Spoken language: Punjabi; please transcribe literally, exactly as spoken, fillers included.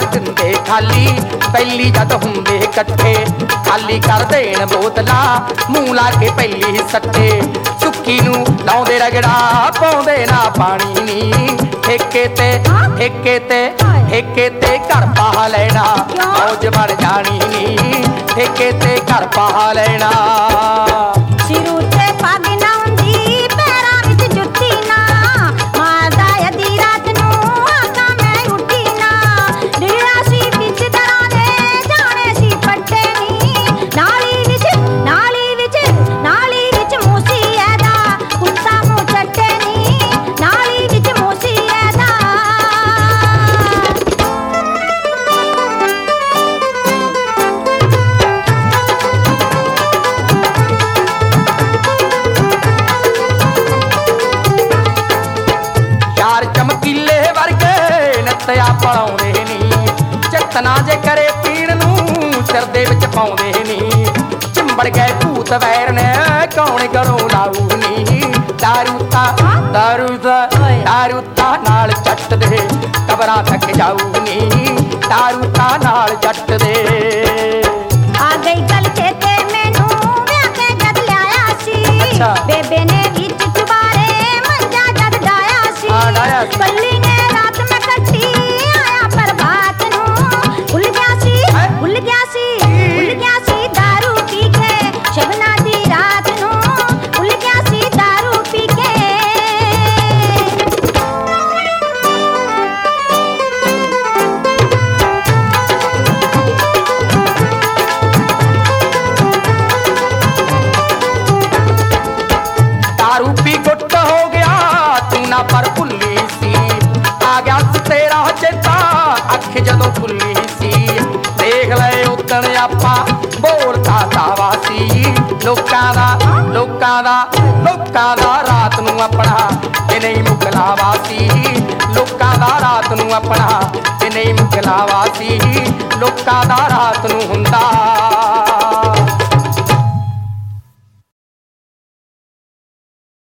ਦਿੰਦੇ ਖਾਲੀ ਪਹਿਲੀ ਜਦ ਹੁੰਦੇ ਇਕੱਠੇ ਖਾਲੀ ਕਰ ਦੇਣ ਬੋਤਲਾਂ ਮੂੰਹ ਲਾ ਕੇ ਪਹਿਲੀ ਸੱਟੇ ਸੁੱਕੀ ਨੂੰ ਲਾਉਂਦੇ ਰਗੜਾ ਪਾਉਂਦੇ ਨਾ ਪਾਣੀ ਨੀ ਠੇਕੇ ਤੇ ਠੇਕੇ ਤੇ ਠੇਕੇ ਤੇ ਘਰ ਪਾ ਲੈਣਾ ਮੌਜ ਬਣ ਜਾਣੀ ਨੀ ਠੇਕੇ ਤੇ ਘਰ ਪਾ ਲੈਣਾ ਸਿਰ ਉੱਤੇ ਪੱਗ ਨਾ ਹੁੰਦੀ ਪੈਰਾਂ ਵਿੱਚ ਜੁੱਤੀ ਨਾ ਮਾਰਦਾ ਅੱਧੀ ਰਾਤ ਨੂੰ ਆਕਾਂ ਮੈਂ ਉੱਠੀ ਨਾ ਡਿਆ ਸੀ ਵਿੱਚ ਦਰਾਂ ਦੇ ਜਾਣੇ ਸੀ ਪੱਟੇ ਨੀ ਨਾਲੀ ਵਿੱਚ ਨਾਲੀ ਵਿੱਚ ਨਾਲੀ ਵਿੱਚ ਮੂਸੀ ਐਦਾ ਕੁੱਤਾ ਮੂੰਹ ਚੱਟੇ ਨੀ ਨਾਲੀ ਵਿੱਚ ਮੂਸੀ ਐਦਾ ਯਾਰ ਚਮਕੀਲੇ ਵਰਗੇ ਨੱਤਿਆ ਪਲਾਉਂਦੇ ਨੀ ਚਤਨਾ ਜੇ ਕਰੇ ਪੀਣ ਨੂੰ ਸਿਰ ਦੇ ਵਿੱਚ ਪਾਉਂਦੇ ਨੀ ਚਿੰਬੜ ਗਏ ਭੂਤ ਵੈਰ ਨੇ ਕੌਣ ਕਰੋ ਲਾਊ ਨੀ ਦਾਰੂ ਤਾਂ ਦਾਰੂ ਤਾਂ ਦਾਰੂ ਤਾਂ ਨਾਲ ਜੱਟ ਦੇ ਕਬਰਾਂ ਤੱਕ ਜਾਊ ਨੀ ਦਾਰੂ ਤਾਂ ਨਾਲ ਜੱਟ ਦੇ ਆ ਗਈ ਗੱਲ ਚੇਤੇ ਮੈਨੂੰ ਵਿਆਹ ਕੇ ਜਦ ਲਿਆਇਆ ਸੀ ਅੱਛਾ। ਬੇਬੇ ਨੇ ਵਿੱਚ ਚੁਬਾਰੇ ਮੰਜਾ ਜਦ ਡਾਇਆ ਸੀ ਹਾਂ, ਡਾਹਿਆ ਸੀ। ਪੱਲੀ ਨੇ ਰਾਤ ਮੈਂ ਕੱਟੀ ਆਇਆ ਪ੍ਰਭਾਤ ਨੂੰ ਭੁੱਲ ਗਿਆ ਸੀ ਹੈਂ? ਭੁੱਲ ਗਿਆ ਸੀ ਭੁੱਲ ਗਿਆ ਸੀ ਦਾਰੂ ਪੀ ਕੇ ਸ਼ਬਨਾ ਦੀ ਰਾਤ ਨੂੰ ਭੁੱਲ ਗਿਆ ਸੀ ਦਾਰੂ ਪੀ ਕੇ दारू पी गुट हो गया तू ना पर भुल्ली सी आ गया सी तेरा चेता अख जदों खुली सी देख ले उदण आपां बोलता दावा सी लोकां दा लोकां दा लोकां दा रात नूं अपना ते नहीं मुकलावा सी लोकां दा रात नूं अपना ते नहीं मुकलावा सी लोकां दा रात नूं हुंदा